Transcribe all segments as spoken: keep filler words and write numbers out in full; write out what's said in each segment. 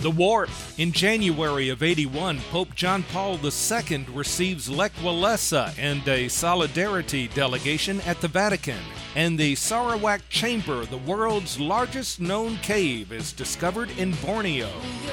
The Warp. In January of eighty-one, Pope John Paul the Second receives Lech Walesa and a Solidarity delegation at the Vatican. And the Sarawak Chamber, the world's largest known cave, is discovered in Borneo.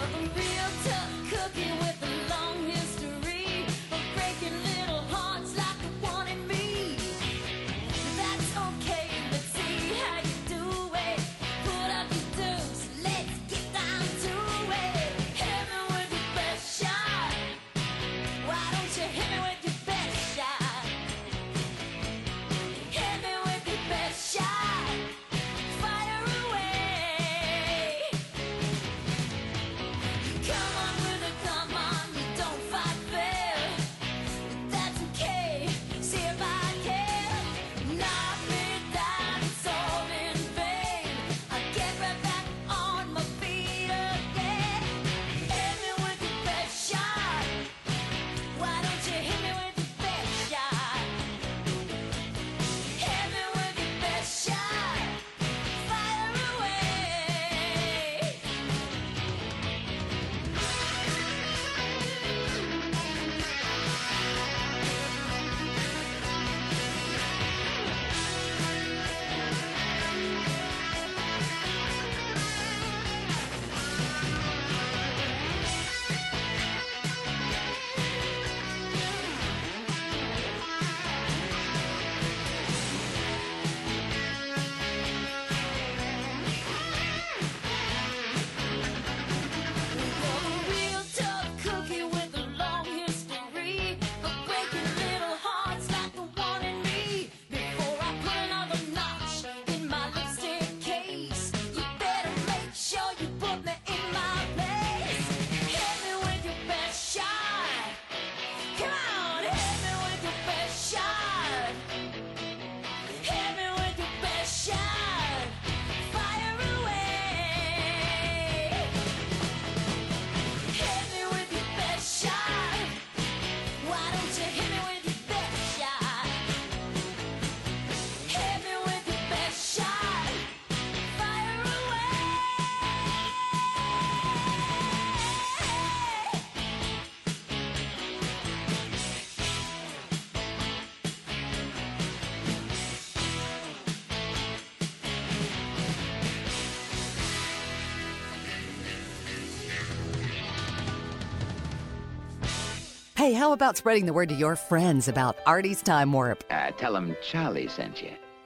Hey, how about spreading the word to your friends about Artie's Time Warp? Uh, tell them Charlie sent you.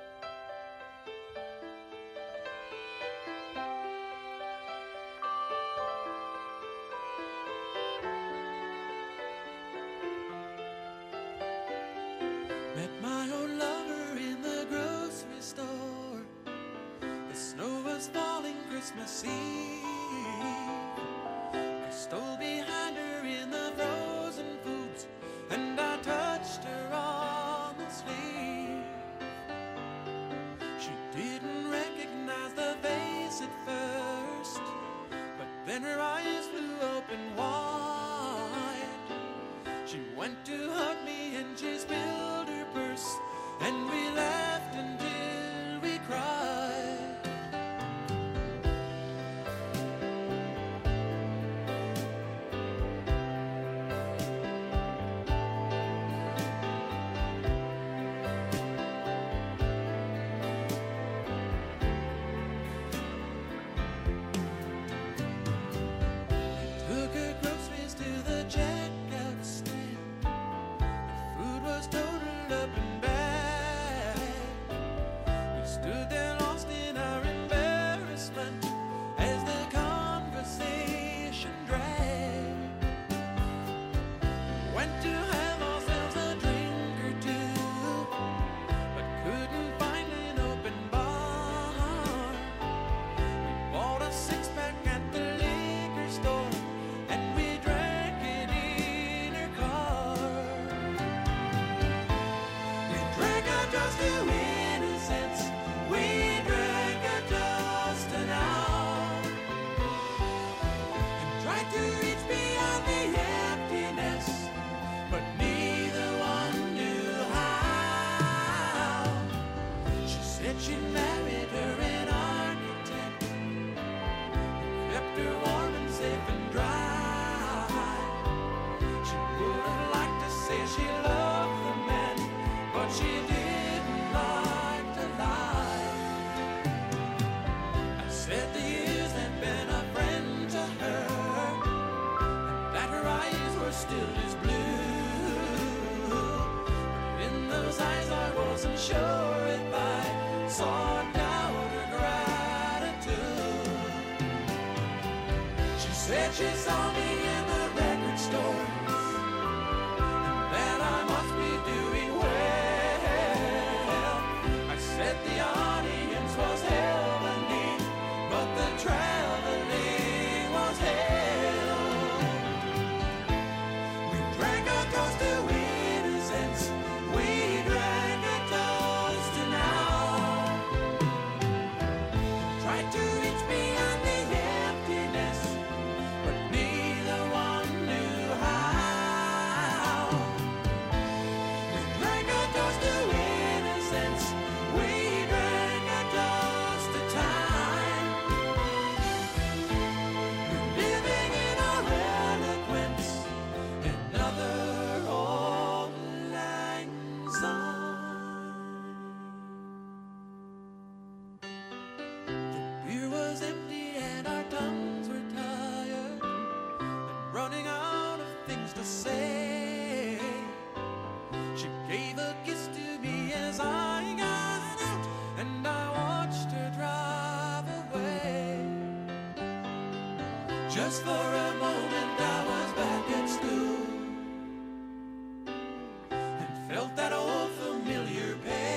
Met my old lover in the grocery store. The snow was falling Christmas Eve. I stole behind her in the frozen foods, and I touched her on the sleeve. She didn't recognize the face at first, but then her eyes flew open wide. She went to hug me and she spilled her purse, and we laughed until we cried. Took her groceries to the checkout stand. The food was totaled up in bags. Said she saw me in the record store, and that I must be doing well. I said the audience was heavenly, but the traveling was hell. We drank a toast to innocence, we drank a toast to now. Tried to reach beyond the emptiness, but neither one knew how. We drank a toast to innocence, we drank a toast to time. We're living in our eloquence, another old lang syne. The beer was empty and our tongues were tired and running out of things to say. She gave a kiss to me as I got out, and I watched her drive away. Just for a moment I was back at school and felt that old familiar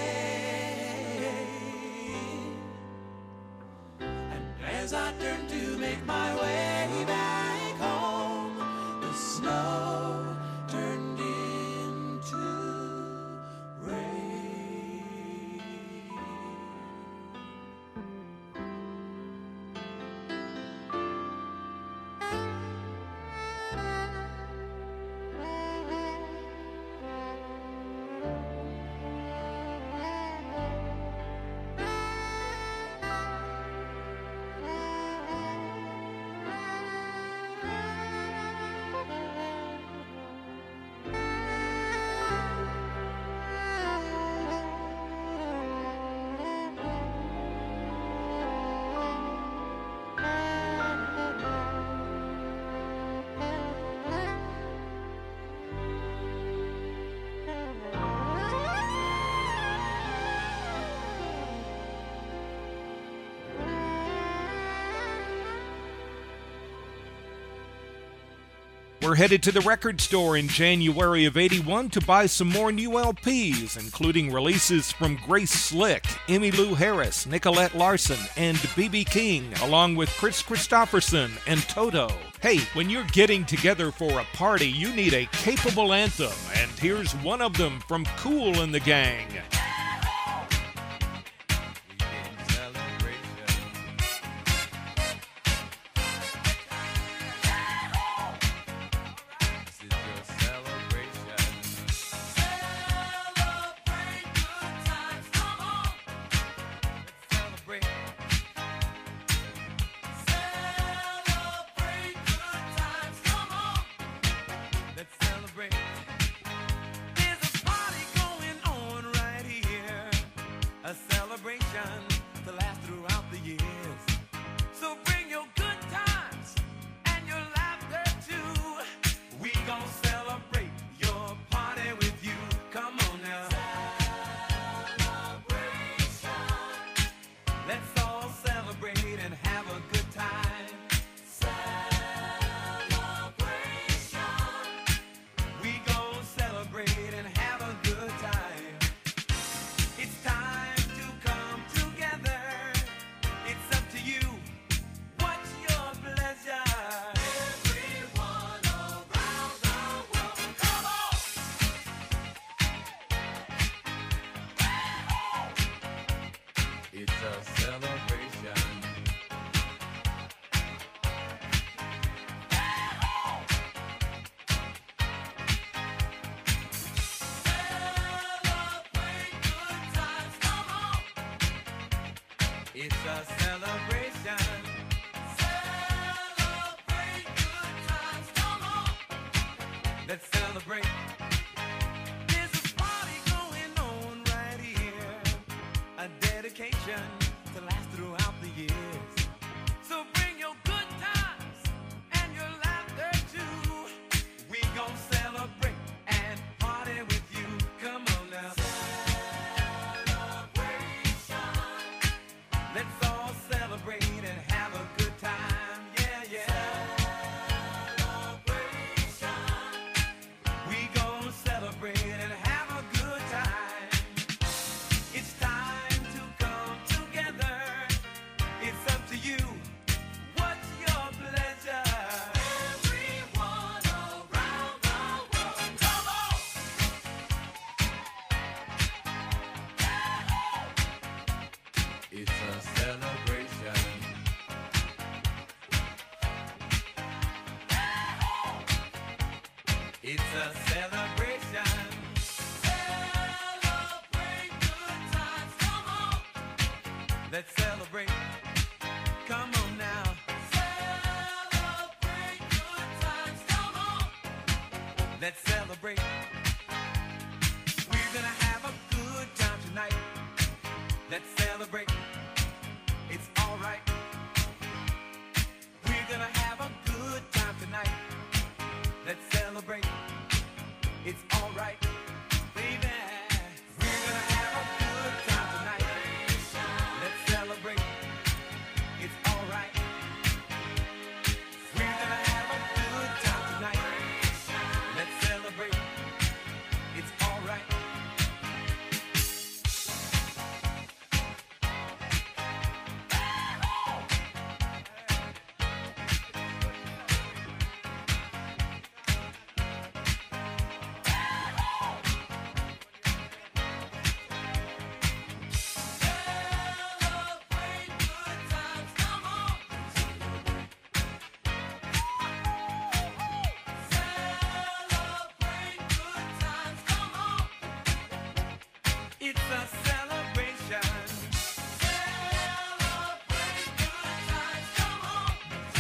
pain. And as I turned to make my way back home, the snow turned into rain. We're headed to the record store in January of eighty-one to buy some more new L Ps, including releases from Grace Slick, Emmylou Harris, Nicolette Larson, and B B King, along with Chris Christopherson and Toto. Hey, when you're getting together for a party, you need a capable anthem, and here's one of them from Kool and the Gang. It's a celebration. Celebrate good times, come on. Let's celebrate. There's a party going on right here. A dedication to last throughout the years. So bring your good times and your laughter too. We gon' celebrate and party with you. Come on now. Celebration. Let's all celebrate. It's a celebration. Celebrate good times, come on. Let's celebrate. Come on now. Celebrate good times, come on. Let's celebrate. We're gonna have a good time tonight. Let's celebrate. It's alright. We're gonna have a good time tonight. Let's celebrate. It's alright, baby. We're gonna have a good time tonight. Let's celebrate. It's alright. We're gonna have a good time tonight. Let's celebrate. It's alright. It's a celebration. Celebrate good times, come on.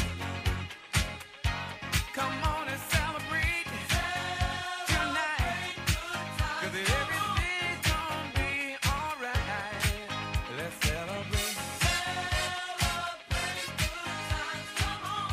Come on and celebrate tonight. 'Cause everything's gonna be alright. Let's celebrate. Celebrate good times, come on.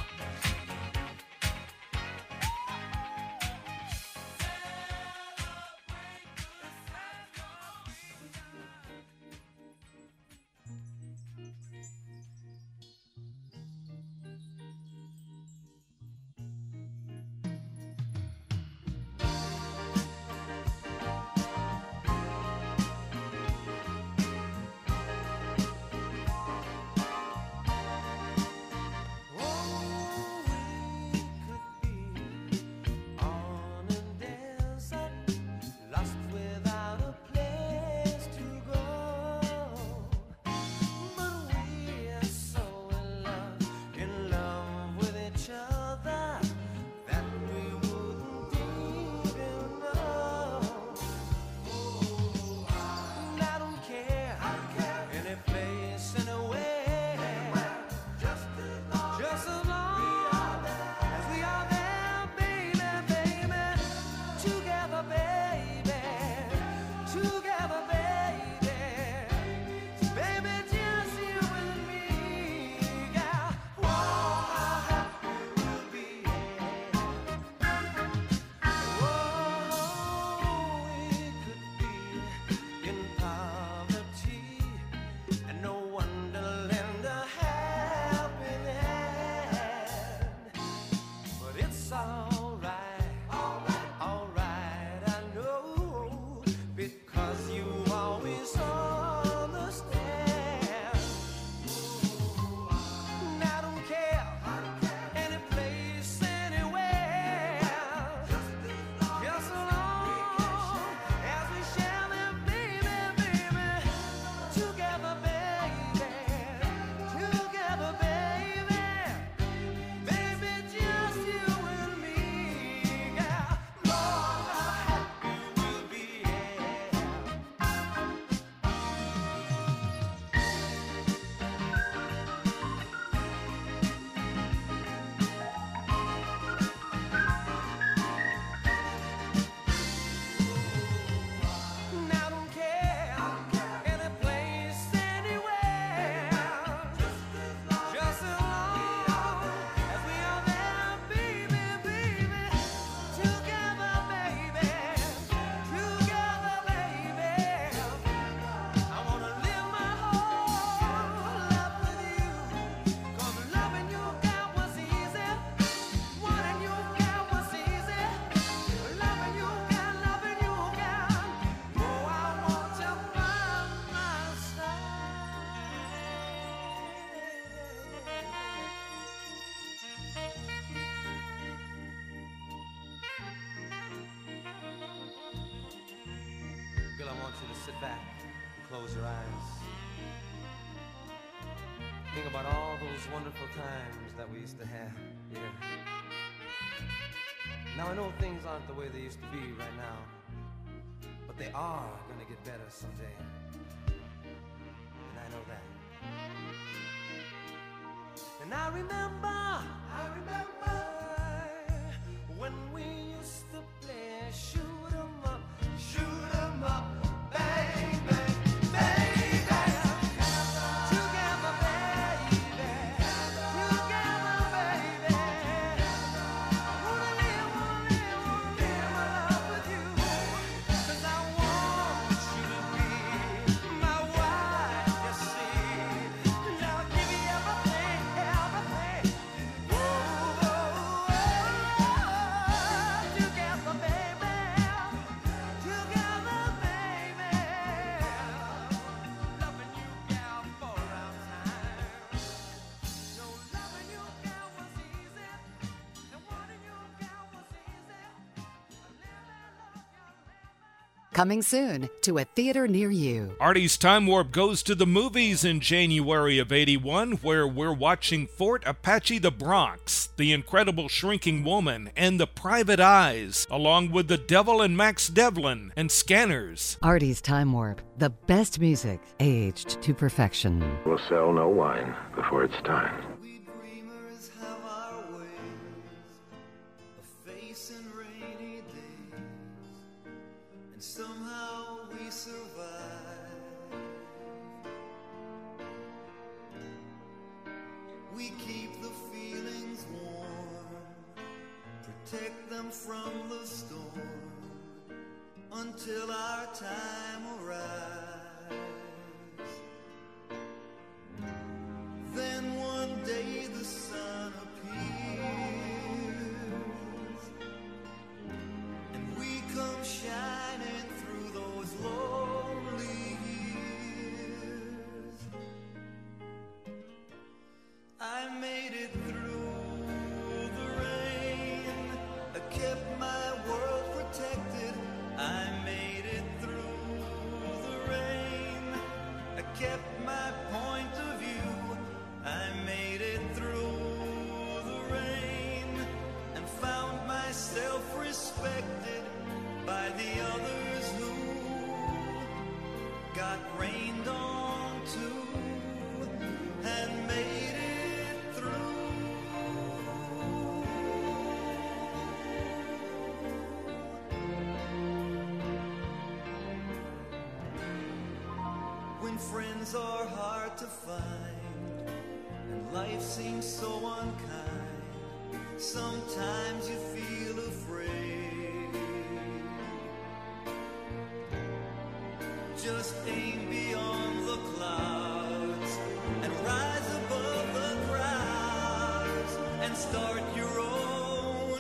Girl, I want you to sit back and close your eyes. Think about all those wonderful times that we used to have, yeah. Now I know things aren't the way they used to be right now, but they are gonna get better someday. And I know that. And I remember, I remember when we used to play shoot 'em up, shoot 'em up, bang, bang, baby. Together, baby. Together, baby. Wanna live, wanna live, wanna live my love with you. 'Cause I want you to be my wife, you see. And I'll give you everything, everything. Whoa, whoa, whoa. Together, baby. Together, baby. Loving you, gal, for our time. No, loving you, gal, was easy. And wanting you, gal, was easy. I live and love you, live and love. Coming soon to a theater near you. Artie's Time Warp goes to the movies in January of eighty-one, where we're watching Fort Apache the Bronx, The Incredible Shrinking Woman, and The Private Eyes, along with The Devil and Max Devlin and Scanners. Artie's Time Warp, the best music aged to perfection. We'll sell no wine before it's time. We dreamers have our ways of facing rainy days, and somehow we survive. We keep the feelings warm, protect them from the storm, until our time arrives. Then one day the sun appears, and we come shining through those lonely years. I made it through the rain, I kept my world protected. I made it through the rain, I kept my point of view. I made it through the rain and found myself respected by the others who got rained on too and made it through. When friends are hard to find and life seems so unkind, sometimes you feel afraid. Just aim beyond the clouds and rise above the crowds and start your own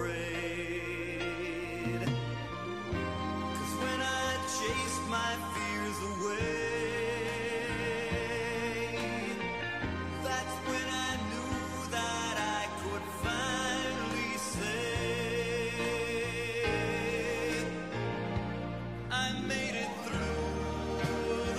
parade. 'Cause when I chased my fears away, that's when I knew that I could finally say I made it through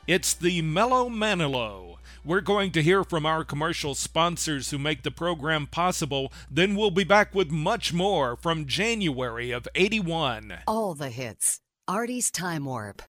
It's the Mellow Manilow. We're going to hear from our commercial sponsors who make the program possible. Then we'll be back with much more from January of eighty-one. All the hits. Artie's Time Warp.